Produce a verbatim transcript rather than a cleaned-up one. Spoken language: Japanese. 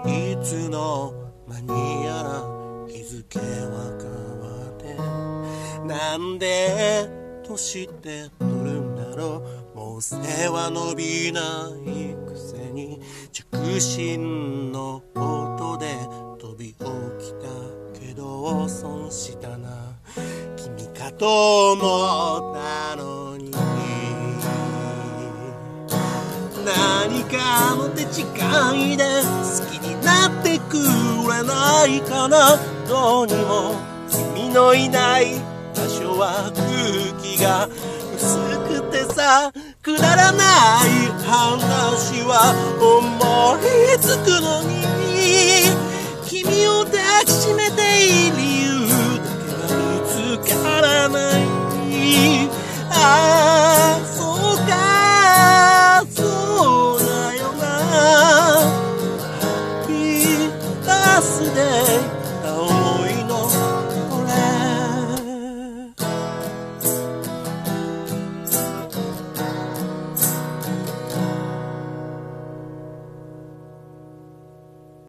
いつの間にやら日付は変わって、なんで年って取るんだろう。もう背は伸びないくせに着信の音で飛び起きたけど損したな。君かと思ったのに、何かの手違いで好きになってくれないかな。どうにも君のいない場所は空気が薄くてさ、くだらない話は思いつくのに、君を抱きしめていい理由だけが見つからない。ああそうかそうだよな。ハッピーバースデー